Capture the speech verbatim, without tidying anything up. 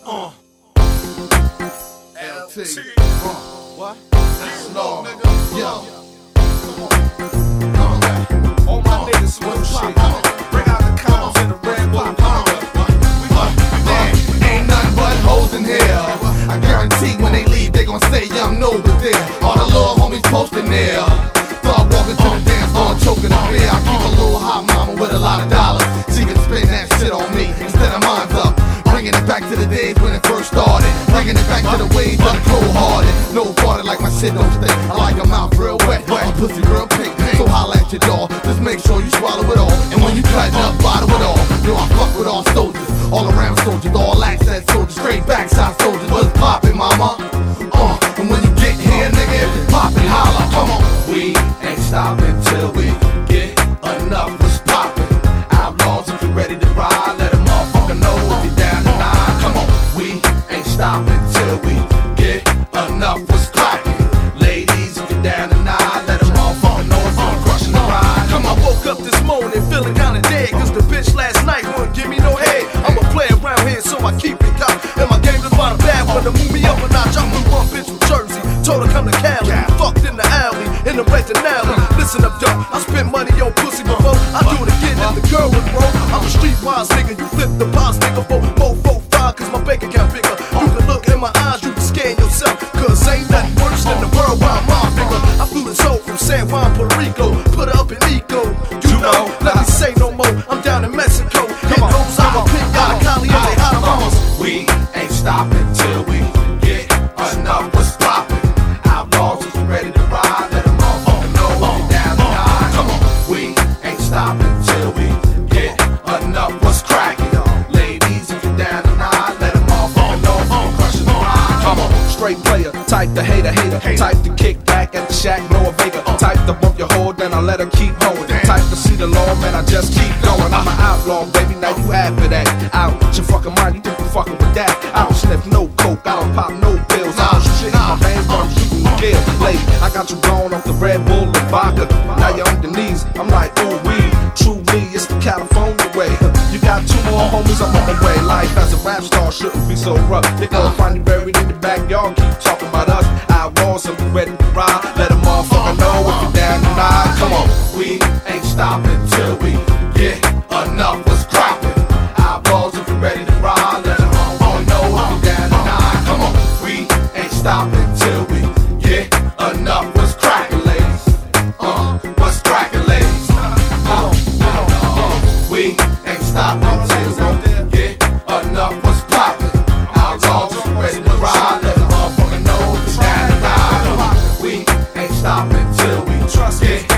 Uh. L T. Uh. What? Slow, nigga. Yo. Come on. All my niggas swim shit. Bring out the combos in the red bull. Ain't nothing but hoes in here. I guarantee when they leave, they gon' say young no but there. All the little homies posting there. Start walking to the dance floor, choking the beer. I keep a little hot mama with a lot of dollars. She can spend that shit on me instead of mine's up. Bringing it back to the days when it first started. Bringing it back to the ways of the cold-hearted. No party like my shit don't stink. I like a mouth real wet, my pussy real pink. So holla at your door, just make sure you swallow it all. And when you cut up, bottle it all. Yo, I fuck with all soldiers, all around soldiers, all access soldiers, straight backside soldiers. What's poppin', mama? Uh, and when you get here, nigga, if it's poppin', holla, come on. We ain't stopping till we get enough. What's poppin'? Outlaws, if you ready to ride, let a motherfucker know if you down to nine. Come on, we ain't stopping till we get enough. What's crackin'? Ladies, if you down to nine, let a motherfucker know if I'm crushing the ride. Come on, I woke up this morning feeling kinda dead, cause the bitch last night wouldn't give me no head. I'm a player around here, so I keep it cocked. And my game is bottom bad when they move me up a notch. I flew one bitch from Jersey, told her come to Cali. Fucked in the alley, in the rental alley. Listen up, yo, I spent money on pussy before. I do it again if the girl would roll. I'm a streetwise nigga, you flip the boss nigga for four four five, cause my bank account bigger. You can look in my eyes, you can scan yourself, cause ain't nothing worse than the world where I'm on, nigga. I flew the soul from San Juan, Puerto Rico, put her up in Eco. You know, let me say no more, I'm down in Mexico. Hit those out, pick out a Cali and they out of mamas. We ain't stopping till we get enough. What's poppin'? Outlaws, if you ready to ride, let a motherfucker know if you down to nine. Come on, we ain't stopping till we get enough. What's crackin'? Ladies, if you down to nine, let a motherfucker know if I'm crushing the ride. Come on, Straight player, type the hater, hater, type to kick back at the shack, Noah Vega. Type to bump your hoe, then I let her keep hoeing. Type to see the law, man, I just keep going. I'm an outlaw, baby, now you have for that. Out your fucking mind, you think you fucking with that. I don't sniff no coke, I don't pop no pills. I don't shit in my veins, but I'm shooting to kill. Lady, I got you going off the Red Bull and vodka. Now you're on your knees, I'm like, ooh, wee. True me, it's the California way. You got two more homies, I'm on my way. Life as a rap star shouldn't be so rough. They gonna find you buried in the backyard, keep talking about us. Outlaws, and we ready to ride. Let a motherfucker know if you down to nine. Come on, we ain't stopping till we get enough. What's crackin'? Outlaws, if you ready to ride, let a motherfucker know if you down to nine. Come on, we ain't stopping till we get enough. What's crackin', ladies? Uh, what's crackin', ladies? Uh, uh, we ain't stopping till we get enough. What's poppin'? Outlaws, if you ready to ride, let a motherfucker know if you down to nine. We ain't stopping till we get